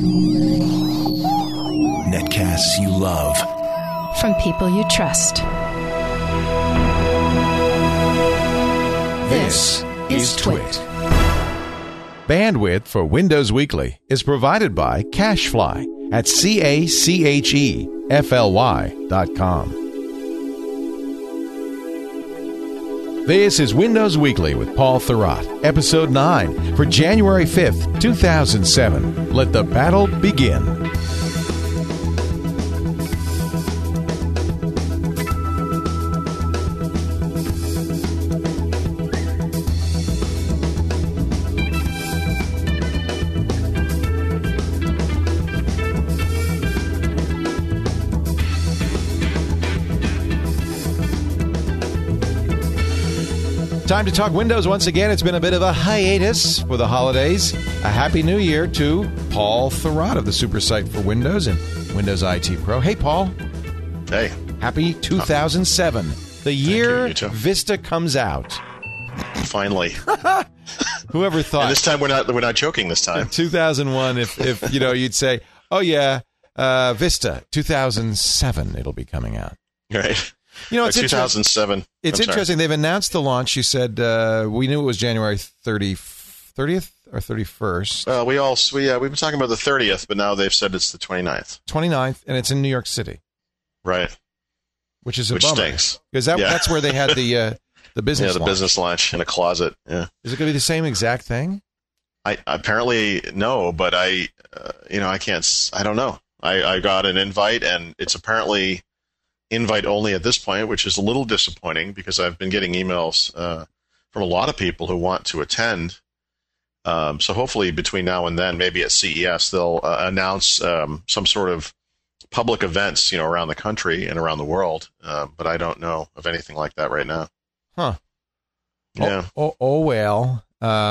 Netcasts you love. From people you trust. This is Twit. Bandwidth for Windows Weekly is provided by CacheFly at CacheFly.com. This is Windows Weekly with Paul Thurrott, Episode 9 for January 5th, 2007. Let the battle begin. Time to talk Windows once again. It's been a bit of a hiatus for the holidays. A Happy New Year to Paul Thurrott of the Super Site for Windows and Windows IT Pro. Hey, Paul. Hey. Happy 2007. The year Vista comes out. Finally. Whoever thought. And this time we're not joking this time. 2001, if you'd say, oh yeah, Vista, 2007 it'll be coming out. Right. It's 2007. It's interesting. They've announced the launch. You said we knew it was January 30th or 31st. We've been talking about the 30th, but now they've said it's the 29th. 29th, and it's in New York City. Right. Which is a bummer. Stinks. Because that's where they had the business launch. Business launch in a closet. Yeah. Is it going to be the same exact thing? I apparently no, but I can't. I don't know. I got an invite, and it's apparently invite only at this point, which is a little disappointing because I've been getting emails from a lot of people who want to attend. So hopefully between now and then, maybe at CES, they'll announce some sort of public events, around the country and around the world. But I don't know of anything like that right now. Huh. Yeah. Oh well.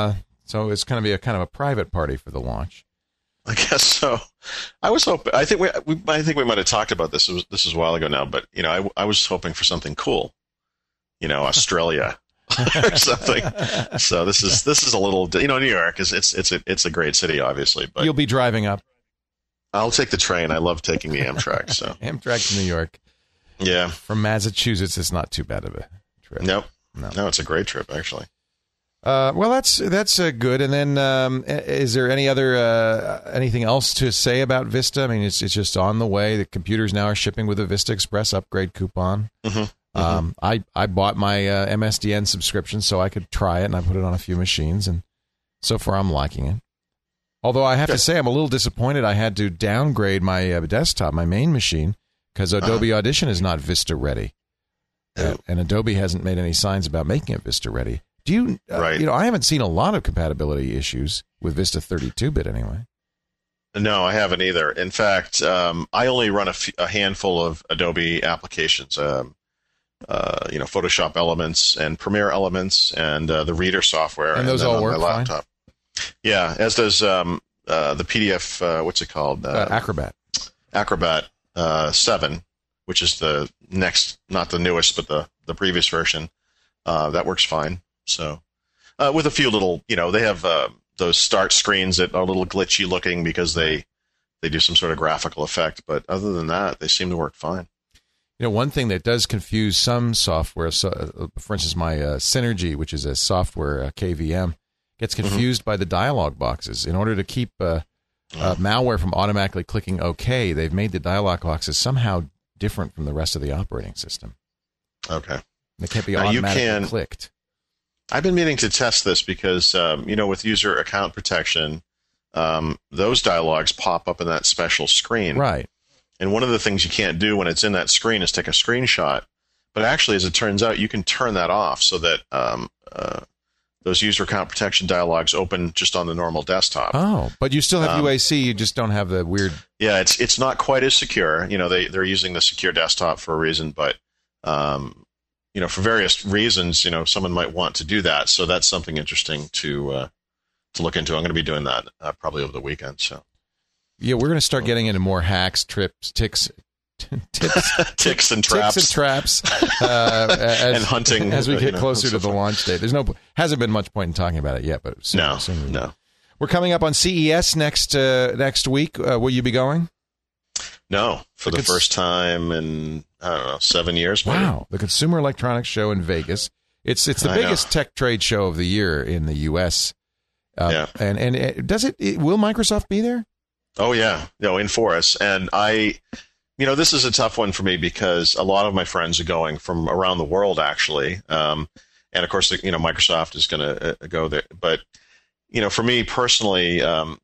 So it's going to be a kind of a private party for the launch. I guess so. I was hoping. I think we might have talked about this. This is a while ago now, but I was hoping for something cool. Australia or something. So this is a little. New York is it's a great city, obviously. But you'll be driving up. I'll take the train. I love taking the Amtrak. So Amtrak to New York. Yeah. From Massachusetts, it's not too bad of a trip. Nope. No, it's a great trip actually. Well, that's good. And then, is there anything else to say about Vista? I mean, it's just on the way. The computers now are shipping with a Vista Express upgrade coupon. Mm-hmm. I bought my MSDN subscription so I could try it, and I put it on a few machines, and so far I'm liking it. Although I have to say I'm a little disappointed. I had to downgrade my desktop, my main machine, because Adobe Audition is not Vista ready, and Adobe hasn't made any signs about making it Vista ready. Do you, right. I haven't seen a lot of compatibility issues with Vista 32-bit anyway. No, I haven't either. In fact, I only run a handful of Adobe applications, Photoshop Elements and Premiere Elements and the Reader software. And those all work on my laptop. Fine? Yeah, as does the PDF, what's it called? Acrobat. Acrobat 7, which is the next, not the newest, but the previous version. That works fine. So, with a few little, they have those start screens that are a little glitchy looking because they do some sort of graphical effect. But other than that, they seem to work fine. One thing that does confuse some software, so, for instance, my Synergy, which is a software KVM, gets confused by the dialog boxes. In order to keep malware from automatically clicking OK, they've made the dialog boxes somehow different from the rest of the operating system. Okay. They can't be automatically clicked. I've been meaning to test this because, with user account protection, those dialogues pop up in that special screen. Right. And one of the things you can't do when it's in that screen is take a screenshot. But actually, as it turns out, you can turn that off so that those user account protection dialogues open just on the normal desktop. Oh, but you still have UAC. You just don't have the weird. Yeah, it's not quite as secure. They're using the secure desktop for a reason, but for various reasons, someone might want to do that. So that's something interesting to look into. I'm going to be doing that probably over the weekend. So, yeah, we're going to start getting into more hacks, ticks and traps, and hunting as we get closer to the launch date. Hasn't been much point in talking about it yet, but soon. No. We're coming up on CES next week. Will you be going? No, for the first time in, I don't know, 7 years. Maybe. Wow, the Consumer Electronics Show in Vegas. It's the biggest tech trade show of the year in the U.S. And will Microsoft be there? Oh, yeah. No, in for us. And this is a tough one for me because a lot of my friends are going from around the world, actually. And of course, Microsoft is going to go there. But, for me personally,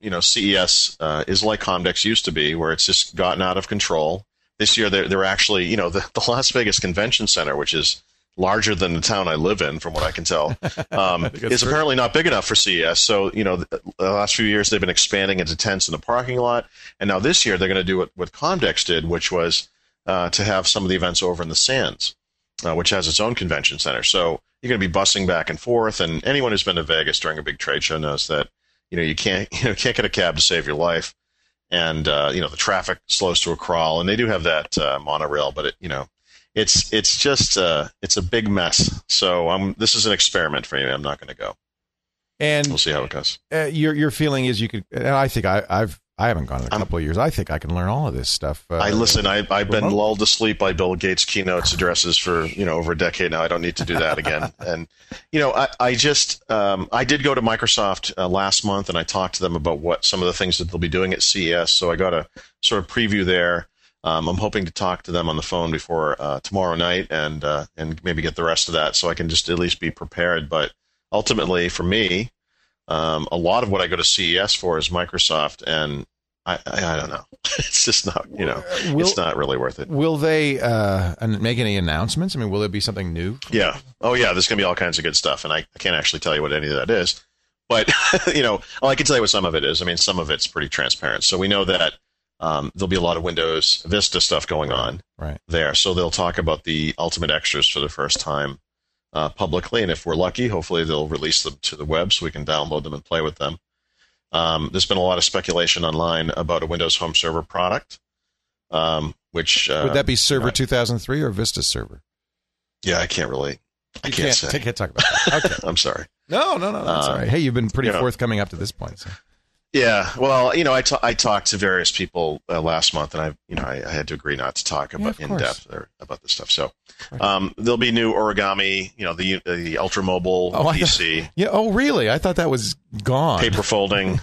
CES is like Comdex used to be, where it's just gotten out of control. This year, they're actually, the Las Vegas Convention Center, which is larger than the town I live in, from what I can tell, is apparently not big enough for CES. So, the last few years they've been expanding into tents in the parking lot. And now this year they're going to do what Comdex did, which was to have some of the events over in the Sands, which has its own convention center. So you're going to be busing back and forth. And anyone who's been to Vegas during a big trade show knows that, you can't get a cab to save your life. And, the traffic slows to a crawl. And they do have that monorail, but it's just it's a big mess. So this is an experiment for me. I'm not going to go, and we'll see how it goes. Your feeling is you could. And I think I haven't gone in a couple of years. I think I can learn all of this stuff. I've been lulled to sleep by Bill Gates' keynotes addresses for over a decade now. I don't need to do that again. And I did go to Microsoft last month, and I talked to them about what some of the things that they'll be doing at CES. So I got a sort of preview there. I'm hoping to talk to them on the phone before tomorrow night and maybe get the rest of that so I can just at least be prepared. But ultimately, for me, a lot of what I go to CES for is Microsoft, and I don't know. It's just not, it's not really worth it. Will they make any announcements? I mean, will there be something new? Yeah. Oh, yeah. There's going to be all kinds of good stuff, and I can't actually tell you what any of that is. But, I can tell you what some of it is. I mean, some of it's pretty transparent. So we know that there'll be a lot of Windows Vista stuff going on there. So they'll talk about the Ultimate Extras for the first time publicly. And if we're lucky, hopefully they'll release them to the web so we can download them and play with them. There's been a lot of speculation online about a Windows Home Server product, which... Would that be Server 2003 or Vista Server? Yeah, I can't say. I can't talk about that. Okay. I'm sorry. No, that's all right. Hey, you've been pretty forthcoming up to this point. So. Yeah, well, I talked to various people last month, and I had to agree not to talk about in depth about this stuff. So there'll be new Origami, the Ultra Mobile PC. Oh, really? I thought that was gone. Paper folding.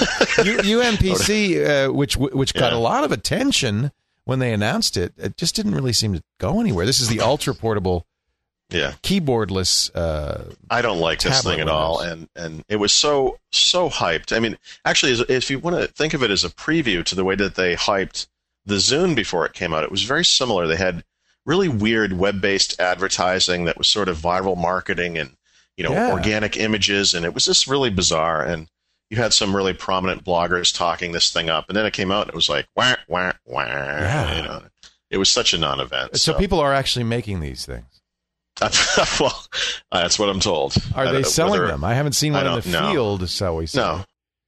UMPC, which got a lot of attention when they announced it. It just didn't really seem to go anywhere. This is the ultra portable. Yeah, keyboardless. I don't like this thing at all, and it was so hyped. I mean, actually, if you want to think of it as a preview to the way that they hyped the Zune before it came out, it was very similar. They had really weird web-based advertising that was sort of viral marketing and organic images, and it was just really bizarre. And you had some really prominent bloggers talking this thing up, and then it came out, and it was like wah wah wah. Yeah. It was such a non-event. So people are actually making these things. Well, that's what I'm told. Are they selling them? I haven't seen one in the field, shall we say. No.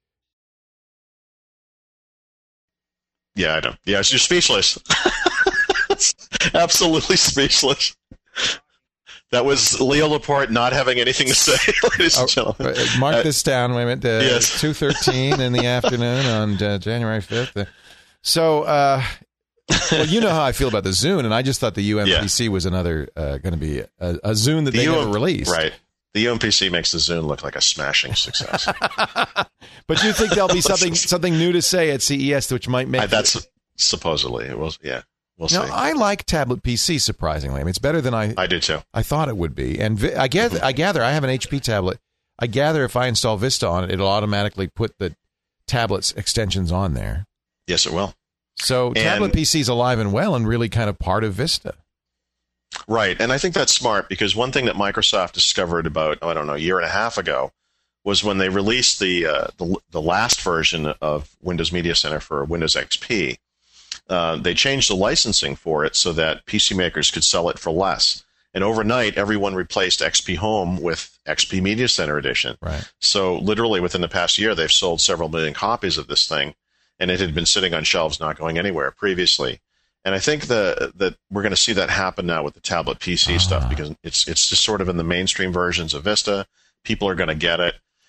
Yeah, I don't. Yeah, you're speechless. Absolutely speechless. That was Leo Laporte not having anything to say, ladies and gentlemen. Mark this down. Wait a minute. Yes. 2:13 in the afternoon on January 5th. So... well, you know how I feel about the Zune, and I just thought the UMPC was another going to be a Zune that they never released. Right. The UMPC makes the Zune look like a smashing success. But you think there'll be something new to say at CES which might make that's supposedly it will. Yeah, we'll see. I like tablet PC surprisingly. I mean, it's better than I do too. I thought it would be, and I gather I have an HP tablet. I gather if I install Vista on it, it'll automatically put the tablet's extensions on there. Yes, it will. So tablet PC is alive and well and really kind of part of Vista. Right. And I think that's smart because one thing that Microsoft discovered about, a year and a half ago was when they released the last version of Windows Media Center for Windows XP, they changed the licensing for it so that PC makers could sell it for less. And overnight, everyone replaced XP Home with XP Media Center Edition. Right. So literally within the past year, they've sold several million copies of this thing. And it had been sitting on shelves, not going anywhere previously. And I think that we're going to see that happen now with the tablet PC stuff because it's just sort of in the mainstream versions of Vista. People are going to get it.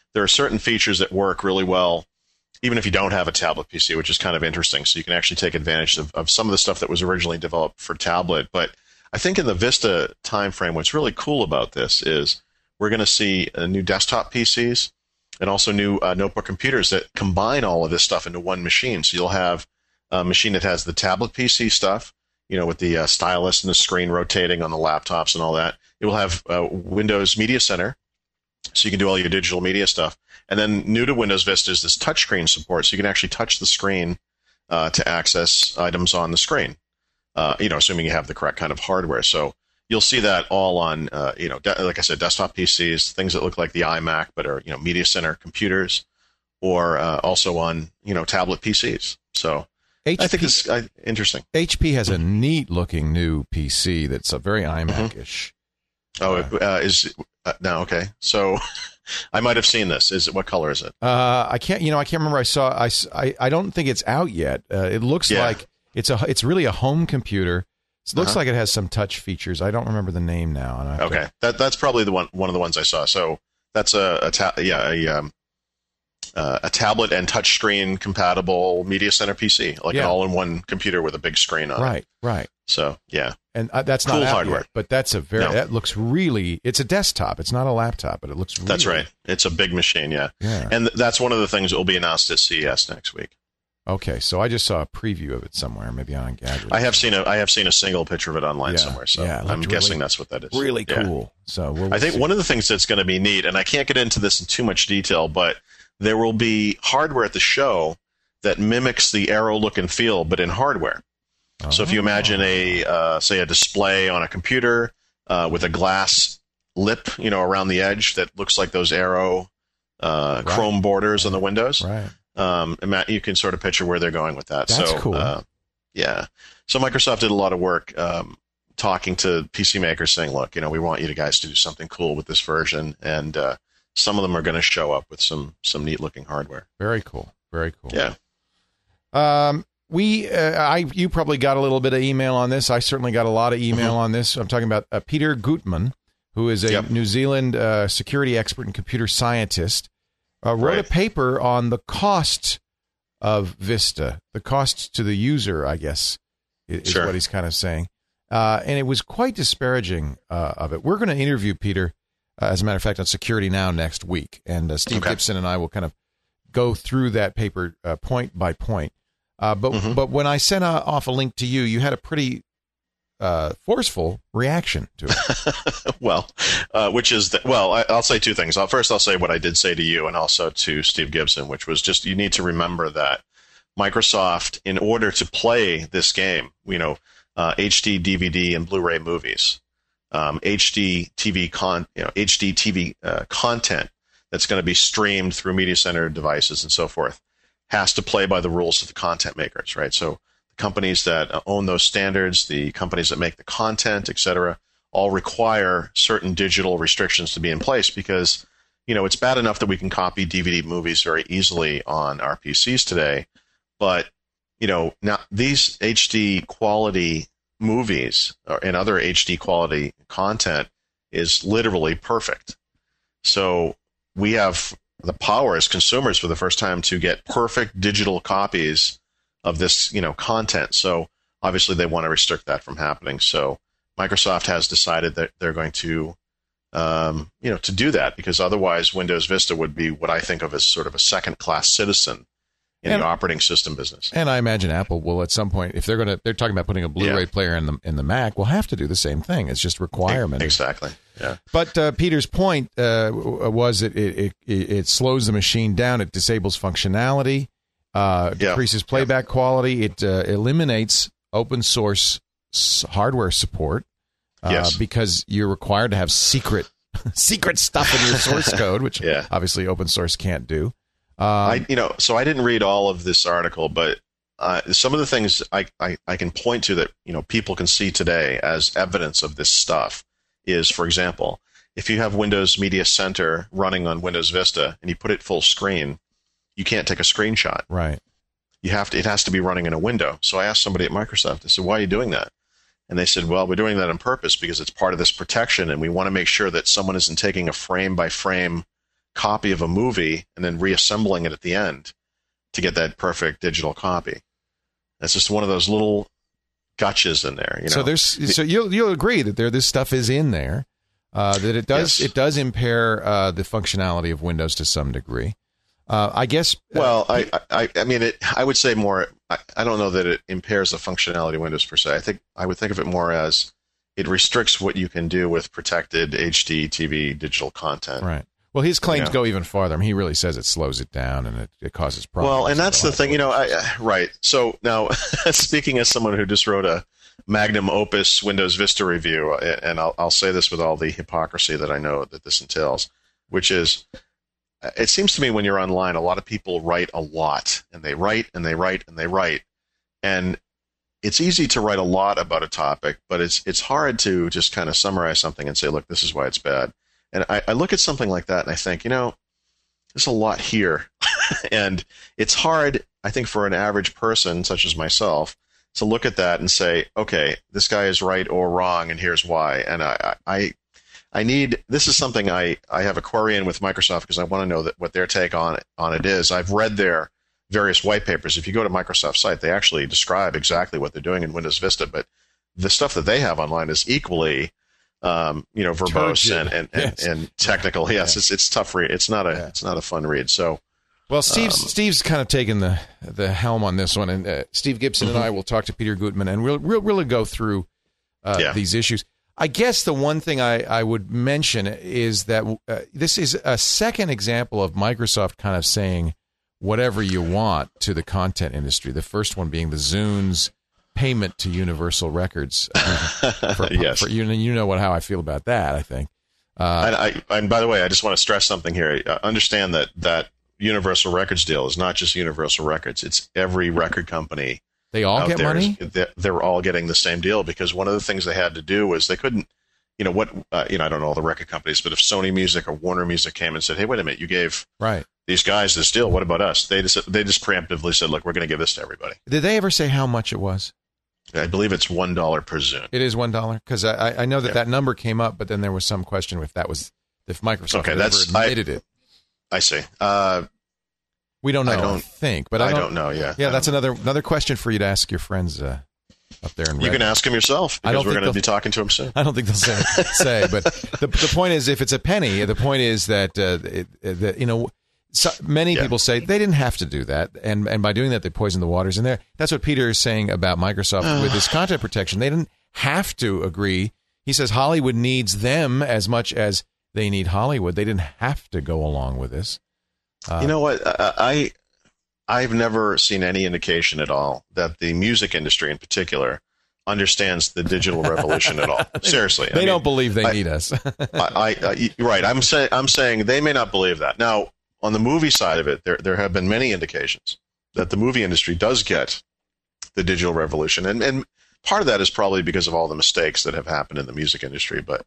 there are certain features that work really well, even if you don't have a tablet PC, which is kind of interesting. So you can actually take advantage of some of the stuff that was originally developed for tablet. But I think in the Vista timeframe, what's really cool about this is we're going to see new desktop PCs and also new notebook computers that combine all of this stuff into one machine. So you'll have a machine that has the tablet PC stuff, with the stylus and the screen rotating on the laptops and all that. It will have Windows Media Center, so you can do all your digital media stuff. And then new to Windows Vista is this touchscreen support, so you can actually touch the screen to access items on the screen, assuming you have the correct kind of hardware. So you'll see that all on, like I said, desktop PCs, things that look like the iMac but are, Media Center computers, or also on, tablet PCs. So I think it's interesting. HP has a neat-looking new PC that's very iMac-ish. No, okay. So I might have seen this. What color is it? I can't remember. I don't think it's out yet. It looks like it's really a home computer. It looks like it has some touch features. I don't remember the name now. Okay. That's probably one of the ones I saw. So that's a tablet and touchscreen compatible Media Center PC, like an all-in-one computer with a big screen on it. Right. So, yeah. And that's cool not out hardware. Yet, but that's that looks really, it's a desktop. It's not a laptop, but it looks really. That's right. It's a big machine, yeah. And that's one of the things that will be announced at CES next week. Okay, so I just saw a preview of it somewhere, maybe on Engadget. I have seen a single picture of it online somewhere, so I'm guessing that's what that is. Really cool. So I think one of the things that's going to be neat, and I can't get into this in too much detail, but there will be hardware at the show that mimics the Aero look and feel, but in hardware. So if you imagine a display on a computer with a glass lip, around the edge that looks like those Aero chrome borders on the windows. Right. You can sort of picture where they're going with that. That's so cool. Yeah. So Microsoft did a lot of work talking to PC makers, saying, "Look, we want you guys to do something cool with this version," and some of them are going to show up with some neat looking hardware. Very cool. Very cool. Yeah. You probably got a little bit of email on this. I certainly got a lot of email on this. I'm talking about Peter Gutmann, who is a New Zealand security expert and computer scientist, wrote a paper on the cost of Vista, the cost to the user, I guess, is what he's kind of saying. And it was quite disparaging of it. We're going to interview Peter, as a matter of fact, on Security Now next week. And Steve Gibson and I will kind of go through that paper point by point. But when I sent off a link to you, you had a pretty forceful reaction to it. I'll say two things. First, I'll say what I did say to you and also to Steve Gibson, which was just you need to remember that Microsoft, in order to play this game, HD, DVD, and Blu-ray movies, HD TV content that's going to be streamed through Media Center devices and so forth, has to play by the rules of the content makers, right? So the companies that own those standards, the companies that make the content, et cetera, all require certain digital restrictions to be in place because, it's bad enough that we can copy DVD movies very easily on our PCs today, but, now these HD quality movies and other HD quality content is literally perfect. So we have the power as consumers for the first time to get perfect digital copies of this, content. So obviously they want to restrict that from happening. So Microsoft has decided that they're going to, to do that because otherwise Windows Vista would be what I think of as sort of a second-class citizen in the operating system business. And I imagine Apple will at some point, if they're talking about putting a Blu-ray player in the Mac, will have to do the same thing. It's just requirement. Exactly. Yeah. But Peter's point was it slows the machine down. It disables functionality, decreases playback quality. It eliminates open source hardware support because you're required to have secret stuff in your source code, which obviously open source can't do. So I didn't read all of this article, but some of the things I can point to that people can see today as evidence of this stuff is, for example, if you have Windows Media Center running on Windows Vista and you put it full screen, you can't take a screenshot. Right. It has to be running in a window. So I asked somebody at Microsoft, I said, why are you doing that? And they said, well, we're doing that on purpose because it's part of this protection and we want to make sure that someone isn't taking a frame by frame copy of a movie and then reassembling it at the end to get that perfect digital copy. It's just one of those little gotchas in there. You know? So you'll agree that this stuff is in there, that it does impair the functionality of Windows to some degree. I guess. Well, I mean, I would say more. I don't know that it impairs the functionality of Windows per se. I would think of it more as it restricts what you can do with protected HD TV digital content. Right. Well, his claims go even farther. I mean, he really says it slows it down and it causes problems. Well, and that's the thing, right. So now, speaking as someone who just wrote a magnum opus Windows Vista review, and I'll say this with all the hypocrisy that I know that this entails, which is, it seems to me when you're online, a lot of people write a lot, and they write and they write and they write, and it's easy to write a lot about a topic, but it's hard to just kind of summarize something and say, look, this is why it's bad. And I look at something like that and I think, there's a lot here. And it's hard, I think, for an average person such as myself to look at that and say, okay, this guy is right or wrong, and here's why. And I need, this is something I have a query in with Microsoft because I want to know what their take on it is. I've read their various white papers. If you go to Microsoft's site, they actually describe exactly what they're doing in Windows Vista, but the stuff that they have online is equally verbose and technical. Yes, it's tough read. It's not a fun read. So, well, Steve's kind of taken the helm on this one, and Steve Gibson and I will talk to Peter Gutmann, and we'll really go through these issues. I guess the one thing I would mention is that this is a second example of Microsoft kind of saying whatever you want to the content industry. The first one being the Zune's payment to Universal Records. Yes. You know how I feel about that, I think. And by the way, I just want to stress something here. Understand that Universal Records deal is not just Universal Records. It's every record company. They all get money? They're all getting the same deal because one of the things they had to do was they couldn't, I don't know all the record companies, but if Sony Music or Warner Music came and said, hey, wait a minute, you gave these guys this deal, what about us? They just preemptively said, look, we're going to give this to everybody. Did they ever say how much it was? I believe it's $1 per Zune. It is $1? Because I know that number came up, but then there was some question if Microsoft ever admitted it. I see. We don't know, I think. But I don't know, yeah. Yeah, that's another question for you to ask your friends up there in Reddit. You can ask them yourself, because we're going to be talking to them soon. I don't think they'll say. But the point is, if it's a penny, the point is that, many people say they didn't have to do that, and by doing that, they poisoned the waters. And that's what Peter is saying about Microsoft with this content protection. They didn't have to agree. He says Hollywood needs them as much as they need Hollywood. They didn't have to go along with this. You know what? I've never seen any indication at all that the music industry in particular understands the digital revolution at all. Seriously. They don't believe they need us. Right. I'm saying they may not believe that. Now, on the movie side of it, there have been many indications that the movie industry does get the digital revolution. And part of that is probably because of all the mistakes that have happened in the music industry. But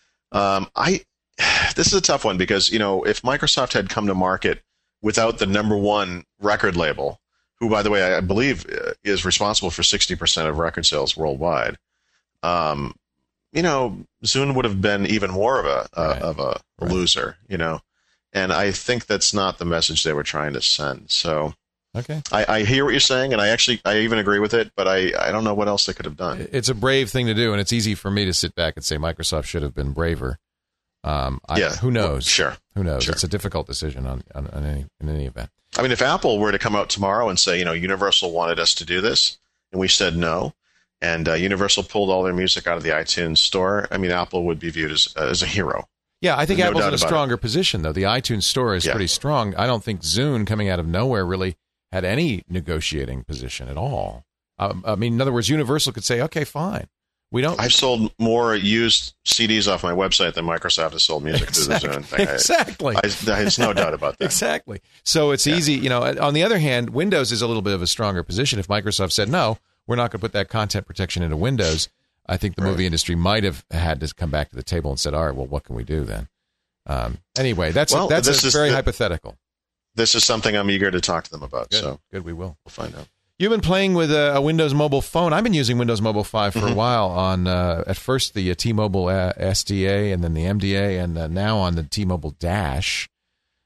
this is a tough one because, if Microsoft had come to market without the number one record label, who, by the way, I believe is responsible for 60% of record sales worldwide, Zune would have been even more of a loser, And I think that's not the message they were trying to send. So okay, I hear what you're saying, and I even agree with it, but I don't know what else they could have done. It's a brave thing to do, and it's easy for me to sit back and say Microsoft should have been braver. Who knows? Sure. Who knows? Sure. It's a difficult decision in any event. I mean, if Apple were to come out tomorrow and say, Universal wanted us to do this, and we said no, and Universal pulled all their music out of the iTunes store, I mean, Apple would be viewed as a hero. Yeah, I think Apple's in a stronger position, though. The iTunes store is pretty strong. I don't think Zune, coming out of nowhere, really had any negotiating position at all. I mean, in other words, Universal could say, okay, fine. I've sold more used CDs off my website than Microsoft has sold music through the Zune thing. Exactly. There's no doubt about that. Exactly. So it's easy. On the other hand, Windows is a little bit of a stronger position. If Microsoft said, no, we're not going to put that content protection into Windows, I think the movie industry might have had to come back to the table and said, all right, well, what can we do then? Anyway, that's very hypothetical. This is something I'm eager to talk to them about. Good, we will. We'll find out. You've been playing with a Windows Mobile phone. I've been using Windows Mobile 5 for a while on, at first, the T-Mobile SDA and then the MDA and now on the T-Mobile Dash.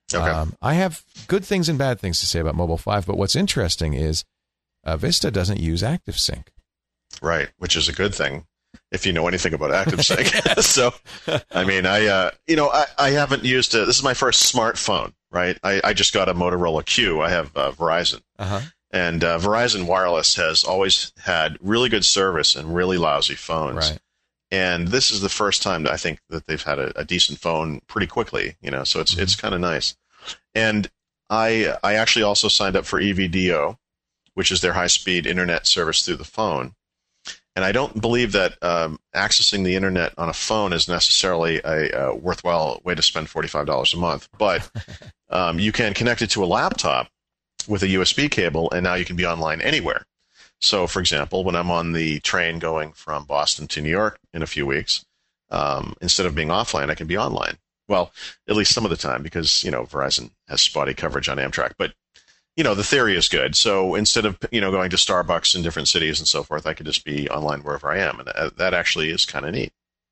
Okay. I have good things and bad things to say about Mobile 5, but what's interesting is Vista doesn't use ActiveSync. Right, which is a good thing if you know anything about ActiveSync. So, I mean, I haven't used it. This is my first smartphone, right? I just got a Motorola Q. I have Verizon. Uh-huh. And Verizon Wireless has always had really good service and really lousy phones. Right. And this is the first time that I think that they've had a decent phone pretty quickly, so it's kind of nice. And I actually also signed up for EVDO, which is their high-speed internet service through the phone. And I don't believe that accessing the internet on a phone is necessarily a worthwhile way to spend $45 a month. But you can connect it to a laptop with a USB cable, and now you can be online anywhere. So, for example, when I'm on the train going from Boston to New York in a few weeks, instead of being offline, I can be online. Well, at least some of the time, because, Verizon has spotty coverage on Amtrak. But, the theory is good. So instead of, going to Starbucks in different cities and so forth, I could just be online wherever I am. And that actually is kind of neat.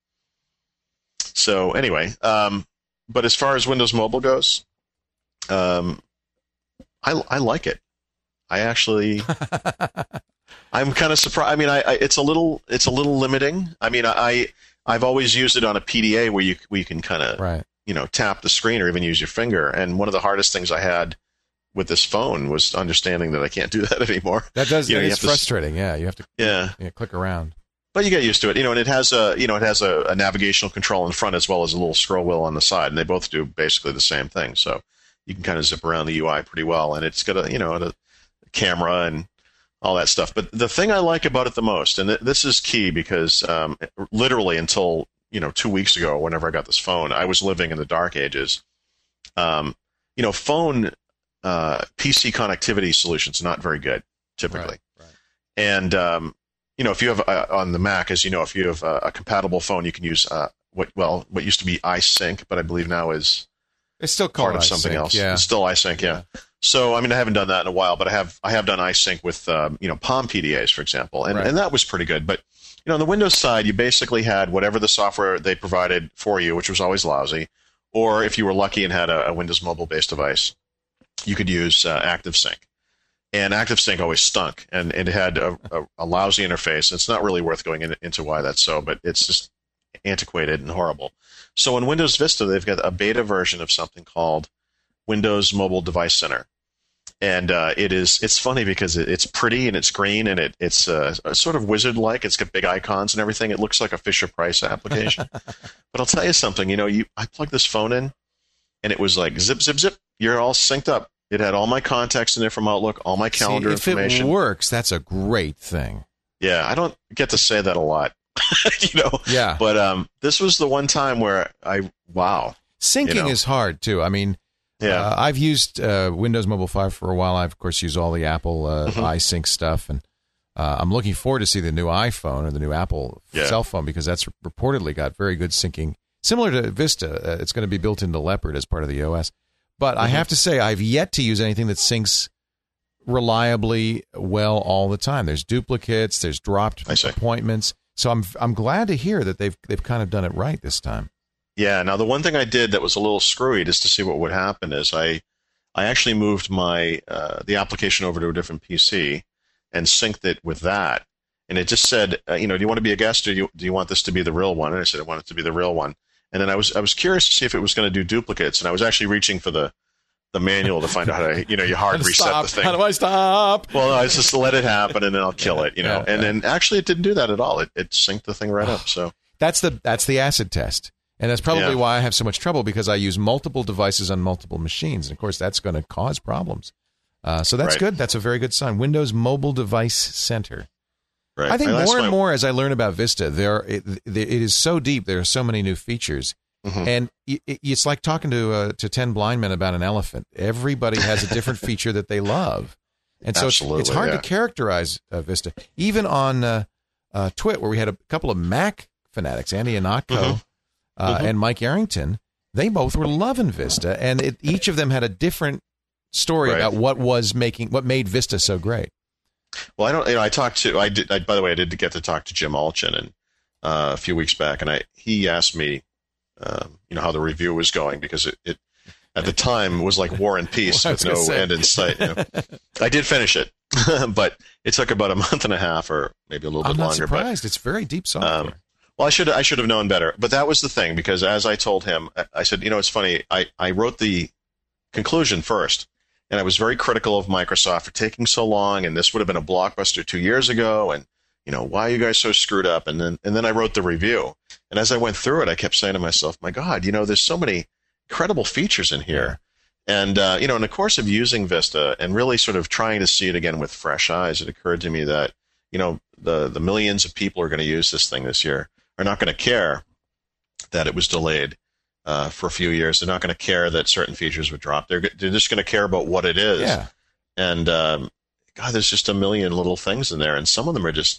So anyway, but as far as Windows Mobile goes, I like it. I actually, I'm kind of surprised. I mean, it's a little limiting. I mean, I've always used it on a PDA where you can kind of, right. Tap the screen or even use your finger. And one of the hardest things I had with this phone was understanding that I can't do that anymore. That is frustrating. Yeah, you have to click around. But you get used to it, and it has a navigational control in front as well as a little scroll wheel on the side, and they both do basically the same thing. So you can kind of zip around the UI pretty well, and it's got a camera and all that stuff. But the thing I like about it the most, and this is key because literally until 2 weeks ago, whenever I got this phone, I was living in the dark ages. Phone PC connectivity solutions not very good typically, right. And if you have on the Mac, as you know, if you have a compatible phone, you can use what used to be iSync, but I believe now is it's still part of something else. Yeah. It's still iSync, yeah. So I mean, I haven't done that in a while, but I have done iSync with Palm PDAs, for example, and that was pretty good. But on the Windows side, you basically had whatever the software they provided for you, which was always lousy, or if you were lucky and had a Windows Mobile-based device, you could use ActiveSync. And ActiveSync always stunk, and it had a lousy interface. It's not really worth going into why that's so, but it's just antiquated and horrible. So in Windows Vista, they've got a beta version of something called Windows Mobile Device Center. And it's funny because it's pretty and it's green and it's sort of wizard-like. It's got big icons and everything. It looks like a Fisher-Price application. But I'll tell you something. I plugged this phone in, and it was like zip, zip, zip. You're all synced up. It had all my contacts in there from Outlook, all my calendar information. If it works, that's a great thing. Yeah, I don't get to say that a lot, Yeah. But this was the one time where Syncing is hard, too. I mean, I've used Windows Mobile 5 for a while. I've, of course, used all the Apple iSync stuff, and I'm looking forward to see the new iPhone or the new Apple cell phone because that's reportedly got very good syncing. Similar to Vista, it's going to be built into Leopard as part of the OS. But I have to say, I've yet to use anything that syncs reliably well all the time. There's duplicates, there's dropped appointments. So I'm glad to hear that they've kind of done it right this time. Yeah. Now, the one thing I did that was a little screwy just to see what would happen is I actually moved my the application over to a different PC and synced it with that. And it just said, do you want to be a guest or do you want this to be the real one? And I said, I want it to be the real one. And then I was curious to see if it was going to do duplicates, and I was actually reaching for the manual to find out how to, you hard reset the thing. How do I stop? Well, I was just let it happen, and then I'll kill it, And then actually, it didn't do that at all. It synced the thing right up. So that's the acid test, and that's probably why I have so much trouble because I use multiple devices on multiple machines, and of course, that's going to cause problems. So that's good. That's a very good sign. Windows Mobile Device Center. Right. I think more and more as I learn about Vista, it is so deep. There are so many new features, and it's like talking to 10 blind men about an elephant. Everybody has a different feature that they love, and so it's hard to characterize Vista. Even on Twit, where we had a couple of Mac fanatics, Andy Anatko and Mike Arrington, they both were loving Vista, and each of them had a different story about what made Vista so great. Well, I talked to, by the way, I did get to talk to Jim Alchin a few weeks back, and he asked me, how the review was going because at the time was like War and Peace with no end in sight. You know? I did finish it, but it took about a month and a half, or maybe a little bit longer. I'm not surprised. It's very deep software. Well, I should have known better. But that was the thing, because as I told him, I said, it's funny. I wrote the conclusion first, and I was very critical of Microsoft for taking so long, and this would have been a blockbuster 2 years ago, and why are you guys so screwed up? And then I wrote the review, and as I went through it, I kept saying to myself, my God, there's so many incredible features in here. And in the course of using Vista and really sort of trying to see it again with fresh eyes, it occurred to me that the millions of people who are going to use this thing this year are not going to care that it was delayed for a few years. They're not going to care that certain features would drop. They're just going to care about what it is. Yeah. And God, there's just a million little things in there, and some of them are just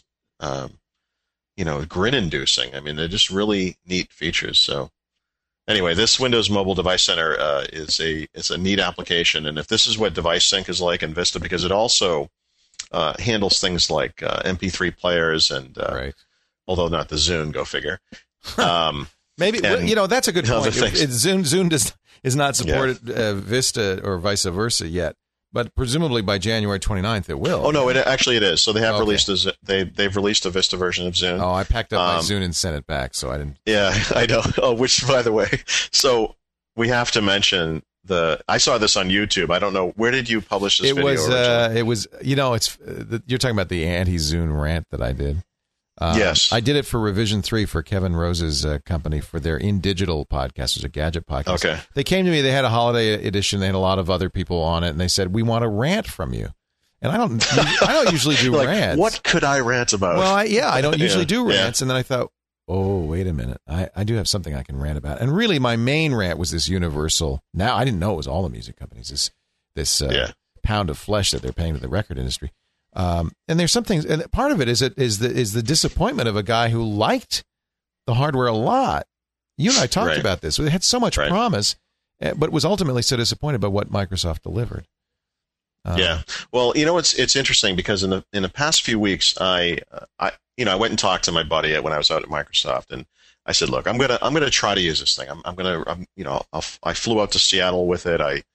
grin-inducing. I mean, they're just really neat features. So anyway, this Windows Mobile Device Center is a neat application, and if this is what Device Sync is like in Vista, because it also handles things like MP3 players and right. Although not the Zune, go figure. Maybe that's a good point. Zune is not supported Vista or vice versa yet, but presumably by January 29th it will. Oh no, it is. So they have released they've released a Vista version of Zune. Oh, I packed up my Zune and sent it back, so I didn't. Yeah, I know. Oh, which by the way, so we have to mention I saw this on YouTube. I don't know, where did you publish this video? It was you're talking about the anti-Zune rant that I did. Yes. I did it for Revision 3 for Kevin Rose's company for their In Digital podcast. It was a gadget podcast. Okay. They came to me. They had a holiday edition. They had a lot of other people on it, and they said, "We want a rant from you." And I don't usually do rants. What could I rant about? Well, I don't usually do rants. And then I thought, oh, wait a minute. I do have something I can rant about. And really, my main rant was this Universal. Now, I didn't know it was all the music companies. This pound of flesh that they're paying to the record industry. And there's some things, and part of it is the disappointment of a guy who liked the hardware a lot. You and I talked about this. It had so much promise, but was ultimately so disappointed by what Microsoft delivered. Yeah. Well, it's interesting because in the past few weeks, I went and talked to my buddy when I was out at Microsoft, and I said, look, I'm gonna try to use this thing. I flew out to Seattle with it. I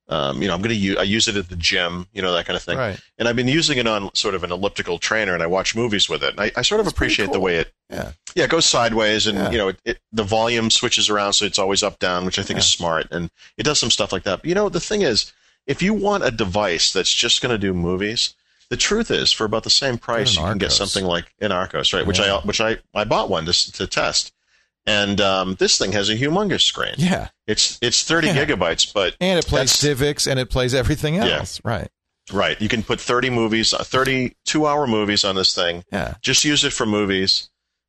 use it at the gym, that kind of thing. Right. And I've been using it on sort of an elliptical trainer, and I watch movies with it. And I sort of appreciate the way it goes sideways, and the volume switches around, so it's always up down, which I think is smart, and it does some stuff like that. But the thing is, if you want a device that's just going to do movies, the truth is, for about the same price, you can get something like an Arcos, right? Yeah. Which I bought one to test. And this thing has a humongous screen. Yeah. It's 30 gigabytes, but... And it plays Civics, and it plays everything else. Yeah. Right. Right. You can put 30 movies, 32-hour movies on this thing. Yeah. Just use it for movies.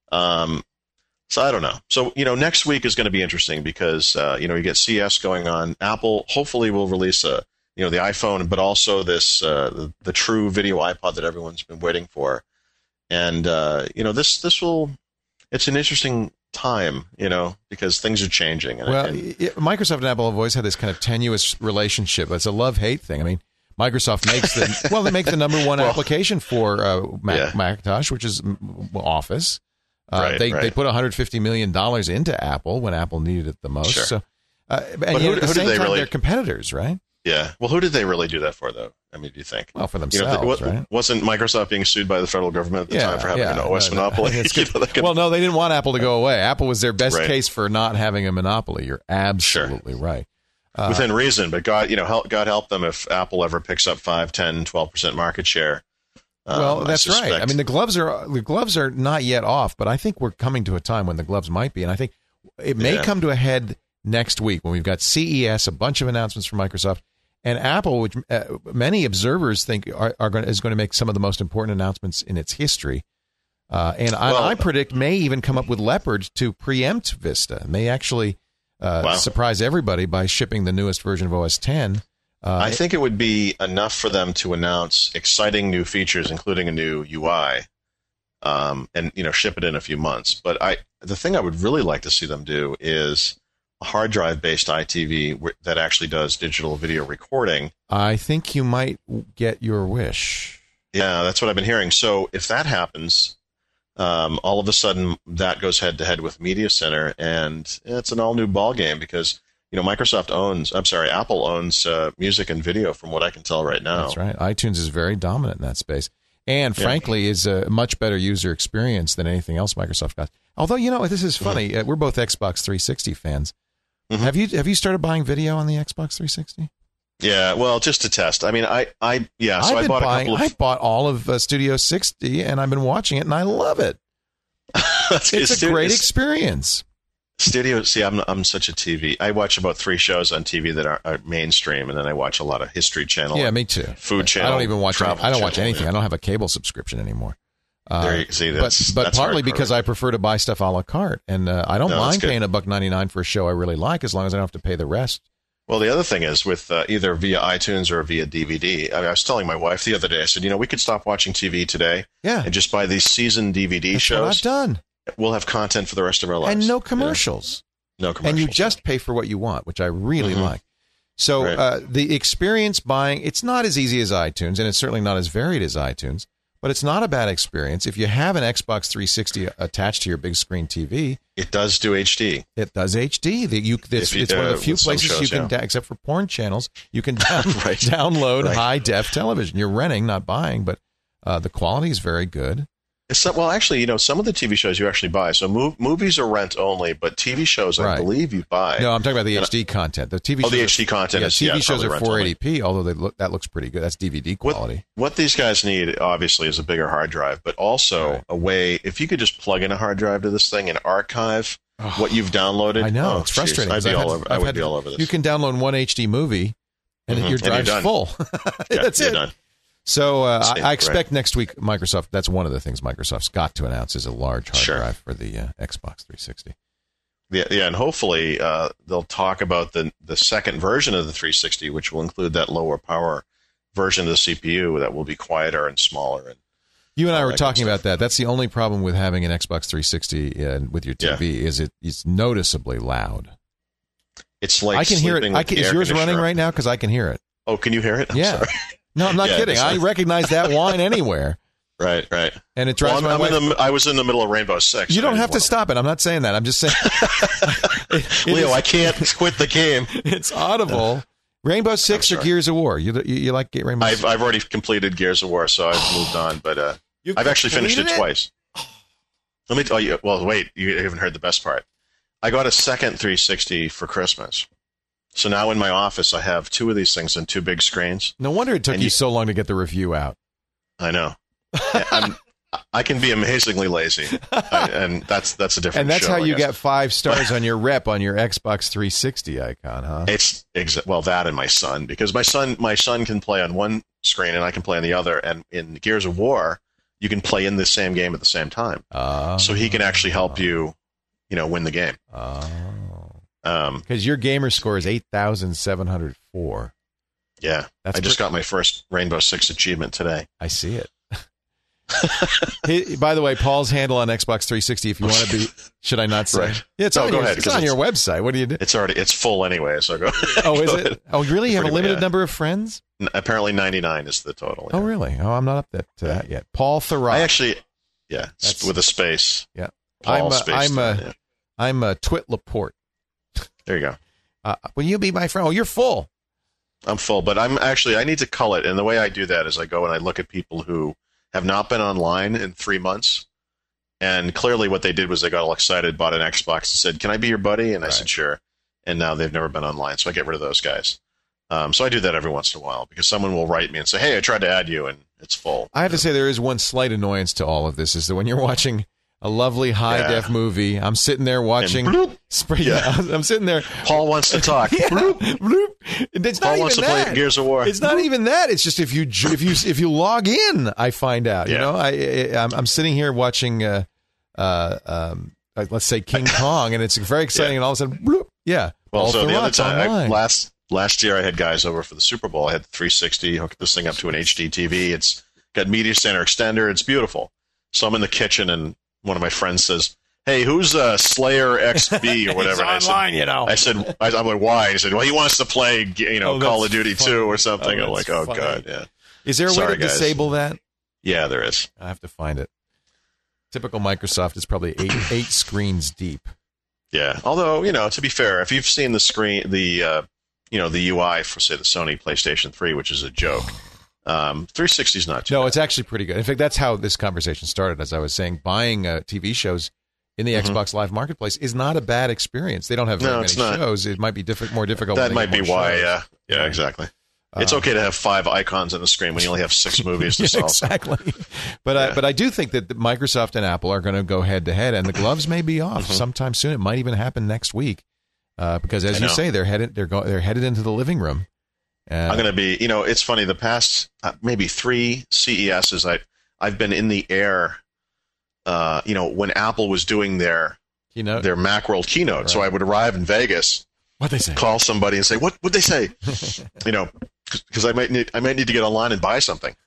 So I don't know. So, next week is going to be interesting because, you get CES going on. Apple hopefully will release the iPhone, but also this, the true video iPod that everyone's been waiting for. And, this will... It's an interesting time, because things are changing. And Microsoft and Apple have always had this kind of tenuous relationship. It's a love-hate thing. I mean, Microsoft makes they make the number one application for Macintosh, which is Office. They put $150 million into Apple when Apple needed it the most. Sure. So, and yet at the same time, they're competitors, right? Yeah. Well, who did they really do that for, though? I mean, do you think? Well, for themselves, right? Wasn't Microsoft being sued by the federal government at the time for having an OS monopoly? Well, no, they didn't want Apple to go away. Apple was their best case for not having a monopoly. You're absolutely right. Within reason, but God help them if Apple ever picks up 5, 10, 12% market share. Well, that's right. I mean, the gloves are not yet off, but I think we're coming to a time when the gloves might be, and I think it may come to a head next week when we've got CES, a bunch of announcements from Microsoft. And Apple, which many observers think is going to make some of the most important announcements in its history, I predict may even come up with Leopard to preempt Vista. May actually surprise everybody by shipping the newest version of OS X. I think it would be enough for them to announce exciting new features, including a new UI, and ship it in a few months. But the thing I would really like to see them do is a hard drive-based iTV that actually does digital video recording. I think you might get your wish. Yeah, that's what I've been hearing. So if that happens, all of a sudden that goes head-to-head with Media Center, and it's an all-new ballgame because Apple owns music and video from what I can tell right now. That's right. iTunes is very dominant in that space. And frankly, is a much better user experience than anything else Microsoft got. Although, this is funny. We're both Xbox 360 fans. Mm-hmm. Have you started buying video on the Xbox 360? Yeah, well, just to test. I mean, I bought all of Studio 60, and I've been watching it, and I love it. It's a great experience. Studio, see, I'm such a TV. I watch about 3 shows on TV that are mainstream, and then I watch a lot of History Channel. Yeah, me too. Food Channel. I don't even watch. I don't watch anything. Yeah. I don't have a cable subscription anymore. That's partly because I prefer to buy stuff a la carte, and I don't mind paying $1.99 for a show I really like, as long as I don't have to pay the rest. Well, the other thing is with either via iTunes or via DVD. I was telling my wife the other day. I said, we could stop watching TV today, and just buy these seasoned DVD shows. What I've done. We'll have content for the rest of our lives. And no commercials. No commercials. And you just pay for what you want, which I really like. So the experience buying, it's not as easy as iTunes, and it's certainly not as varied as iTunes, but it's not a bad experience. If you have an Xbox 360 attached to your big screen TV. It does do HD. It does HD. It's one of the few places you can, except for porn channels, you can download high-def television. You're renting, not buying, but the quality is very good. Well, actually, some of the TV shows you actually buy. So movies are rent only, but TV shows, I believe you buy. No, I'm talking about the HD content. The TV shows the HD content. TV shows are 480p, although that looks pretty good. That's DVD quality. What these guys need, obviously, is a bigger hard drive, but also a way, if you could just plug in a hard drive to this thing and archive what you've downloaded. I know, it's frustrating. I would be all over this. You can download one HD movie, and your drive's full. That's it. Done. So I expect next week Microsoft, that's one of the things Microsoft's got to announce, is a large hard drive for the Xbox 360. Yeah, and hopefully they'll talk about the second version of the 360, which will include that lower power version of the CPU that will be quieter and smaller. And you and I were talking about that. That's the only problem with having an Xbox 360 with your TV is it's noticeably loud. It's like I can hear it. Is yours running right now? Because I can hear it. Oh, can you hear it? I'm sorry. No, I'm not kidding. I recognize that whine anywhere. Right. And it drives my wife. I was in the middle of Rainbow Six. You don't have to stop it. I'm not saying that. I'm just saying. Leo, I can't quit the game. It's audible. Rainbow Six or Gears of War? You like Rainbow Six? I've already completed Gears of War, so I've moved on. But I've actually finished it twice. Let me tell you. Well, wait. You haven't heard the best part. I got a second 360 for Christmas. So now in my office, I have 2 of these things on 2 big screens. No wonder it took you so long to get the review out. I know. I can be amazingly lazy, and that's a different show. And that's how you get 5 stars on your rep on your Xbox 360 icon, huh? It's that and my son, because my son can play on one screen and I can play on the other. And in Gears of War, you can play in the same game at the same time, so he can actually help you, win the game. Because your gamer score is 8,704. Yeah, I just got my first Rainbow Six achievement today. I see it. By the way, Paul's handle on Xbox 360, if you want to be, should I not say? Right. Yeah, it's on your website. What do you do? It's full anyway, so go. Oh, is it? Oh, you really have a limited number of friends? Apparently 99 is the total. Yeah. Oh, really? Oh, I'm not up to that yet. Paul Thurrott. I actually, with a space. Yeah. Paul I'm a Twit Laporte. There you go. Will you be my friend? Oh, you're full. I'm full, but I need to cull it. And the way I do that is I go and I look at people who have not been online in 3 months. And clearly what they did was they got all excited, bought an Xbox and said, "Can I be your buddy?" And I said, "Sure." And now they've never been online. So I get rid of those guys. So I do that every once in a while because someone will write me and say, "Hey, I tried to add you," and it's full. I have to say there is one slight annoyance to all of this, is that when you're watching a lovely high-def movie, I'm sitting there watching. I'm sitting there. Paul wants to talk. Bloop, bloop. It's not Paul even wants to play Gears of War. It's not even that. It's just if you log in, I find out. You know, I'm sitting here watching, let's say King Kong, and it's very exciting, and all of a sudden, bloop. Yeah. Well, so the other time, last year, I had guys over for the Super Bowl. I had the 360, hooked this thing up to an HD TV. It's got Media Center extender. It's beautiful. So I'm in the kitchen, and one of my friends says, "Hey, who's Slayer XB or whatever?" He's online, I said, I'm like, "Why?" He said, "Well, he wants to play, Call of Duty 2 or something." I'm like, "Oh, God, yeah." Is there a way to disable that? Yeah, there is. I have to find it. Typical Microsoft is probably eight screens deep. Yeah. Although, to be fair, if you've seen the screen, the UI for, say, the Sony PlayStation 3, which is a joke, 360 is not too bad. It's actually pretty good. In fact, that's how this conversation started. As I was saying, buying TV shows in the Xbox Live Marketplace is not a bad experience. They don't have very many shows. It might be more difficult. That might be why. Yeah, exactly. It's okay to have 5 icons on the screen when you only have 6 movies to sell. Exactly. But I do think that Microsoft and Apple are going to go head to head, and the gloves may be off sometime soon. It might even happen next week, because as you say, they're headed into the living room. I'm going to be. It's funny. The past maybe 3 CESs, I've been in the air. When Apple was doing their keynote, their Macworld keynote, right. So I would arrive in Vegas. What they say? Call somebody and say, "What would they say?" Because I might need to get online and buy something.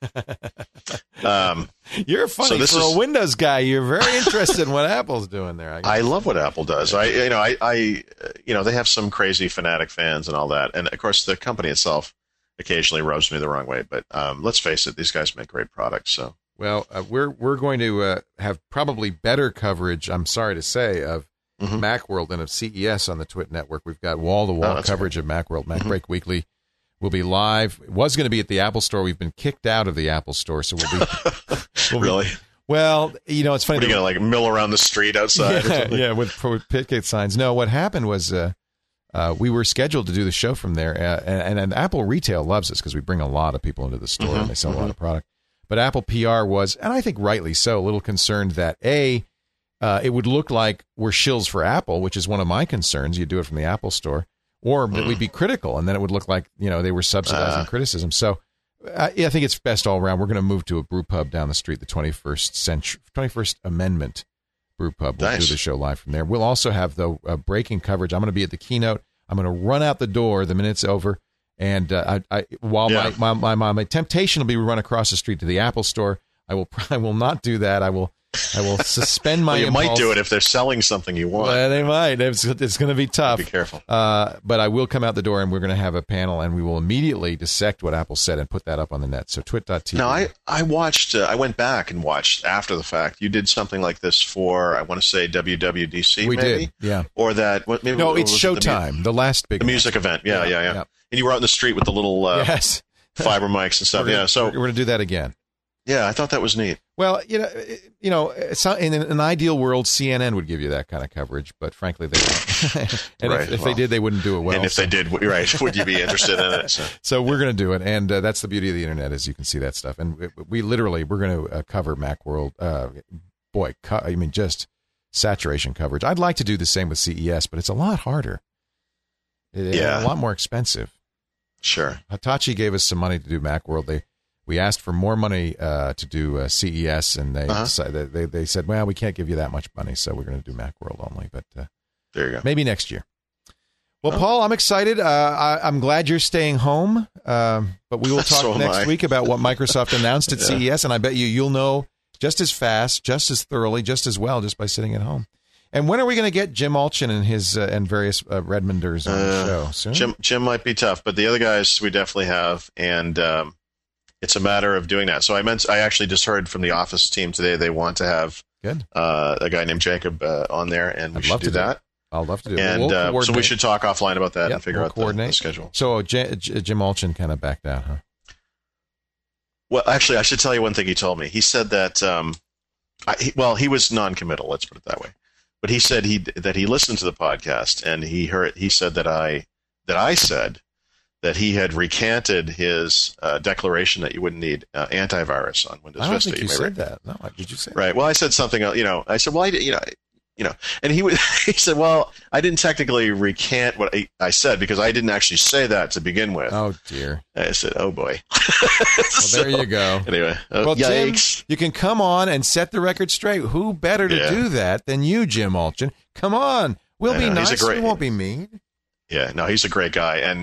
You're funny for a Windows guy. You're very interested in what Apple's doing there. I love what Apple does. They have some crazy fanatic fans and all that, and of course the company itself occasionally rubs me the wrong way. But let's face it, these guys make great products. So. Well, we're going to have probably better coverage, I'm sorry to say, of Macworld than of CES on the Twit Network. We've got wall-to-wall coverage of Macworld. MacBreak Weekly will be live. It was going to be at the Apple Store. We've been kicked out of the Apple Store, so Really? Well, it's funny. What, are you going to mill around the street outside? Yeah, with picket signs. No, what happened was we were scheduled to do the show from there, and Apple Retail loves us because we bring a lot of people into the store and they sell a lot of product. But Apple PR was, and I think rightly so, a little concerned that, it would look like we're shills for Apple, which is one of my concerns. You do it from the Apple Store. Or that we'd be critical, and then it would look like, they were subsidizing criticism. So I think it's best all around. We're going to move to a brew pub down the street, the 21st Amendment Brew Pub. We'll do the show live from there. We'll also have the breaking coverage. I'm going to be at the keynote. I'm going to run out the door the minute it's over. And my temptation will be to run across the street to the Apple Store. I will not do that. I will suspend my impulse. Might do it if they're selling something you want. Well, they might. It's going to be tough. Be careful. But I will come out the door, and we're going to have a panel, and we will immediately dissect what Apple said and put that up on the net. So twit.tv. Now, I watched. I went back and watched after the fact. You did something like this for, I want to say, WWDC. We maybe? did. Yeah. Or that. Maybe, no, it's Showtime. The last big. The music event. Yeah. And you were out in the street with the little fiber mics and stuff. So we're going to do that again. Yeah, I thought that was neat. Well, in an ideal world, CNN would give you that kind of coverage, but frankly, they don't. And if they did, they wouldn't do it well. And if they did, would you be interested in it? So we're going to do it, and that's the beauty of the internet, is you can see that stuff. And we're going to cover Macworld. Just saturation coverage. I'd like to do the same with CES, but it's a lot harder. It's a lot more expensive. Sure. Hitachi gave us some money to do Macworld. We asked for more money to do CES, and they said, well, we can't give you that much money, so we're going to do Macworld only. But there you go. Maybe next year. Well, Paul, I'm excited. I'm glad you're staying home, but we will talk next week about what Microsoft announced at CES, and I bet you'll know just as fast, just as thoroughly, just as well, just by sitting at home. And when are we going to get Jim Olchin and his and various Redmonders on the show? Soon? Jim might be tough, but the other guys we definitely have, and it's a matter of doing that. So I actually just heard from the Office team today they want to have a guy named Jacob on there, and we should do that. I'll love to do it. And so we should talk offline about that and figure out the schedule. So Jim Olchin kind of backed out, huh? Well, actually, I should tell you one thing he told me. He said that, he was non-committal, let's put it that way. But he said that he listened to the podcast, and he said that I said that he had recanted his declaration that you wouldn't need antivirus on Windows Vista. I don't think you said that. No, did you say that? Right. Well, I said something. I said, well, and he said, well, I didn't technically recant what I said because I didn't actually say that to begin with. Oh dear. I said, oh boy. Well, there you go. Anyway, well, yikes. Jim, you can come on and set the record straight. Who better to do that than you, Jim Olchin? Come on. We'll be nice. We won't be mean. Yeah, no, he's a great guy, and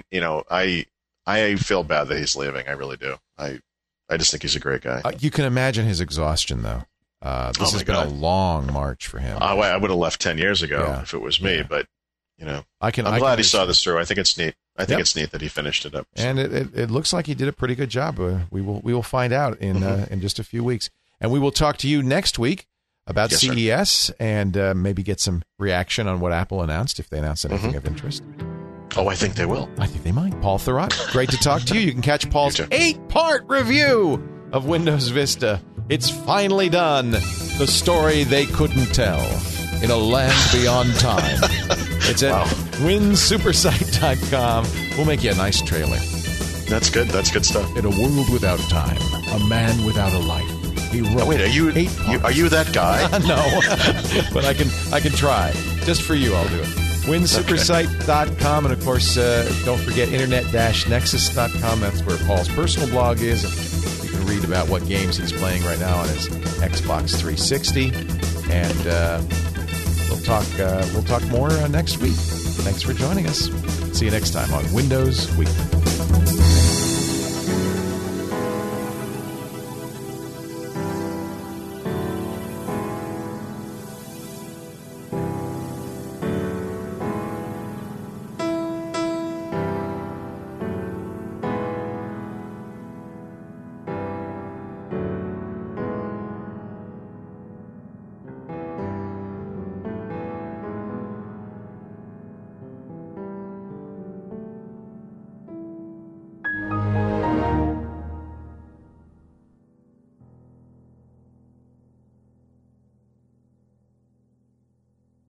I feel bad that he's leaving. I really do. I just think he's a great guy. You can imagine his exhaustion, though. This has been a long march for him. I would have left 10 years ago if it was me, but I'm glad he saw this through. I think it's neat. I think it's neat that he finished it up. So. And it looks like he did a pretty good job. We will find out in just a few weeks, and we will talk to you next week about Yes, sir. CES and maybe get some reaction on what Apple announced, if they announce anything of interest. Oh, I think they will. I think they might. Paul Thurrott, great to talk to you. You can catch Paul's You too. 8-part review of Windows Vista. It's finally done. The story they couldn't tell in a land beyond time. It's at winsupersite.com. We'll make you a nice trailer. That's good. That's good stuff. In a world without time, a man without a life. He wrote Wait, are you 8 parts. are you that guy? No, but I can try. Just for you, I'll do it. WinSupersite.com, and of course, don't forget internet-nexus.com. That's where Paul's personal blog is. You can read about what games he's playing right now on his Xbox 360, and we'll talk more next week. Thanks for joining us. See you next time on Windows Weekly.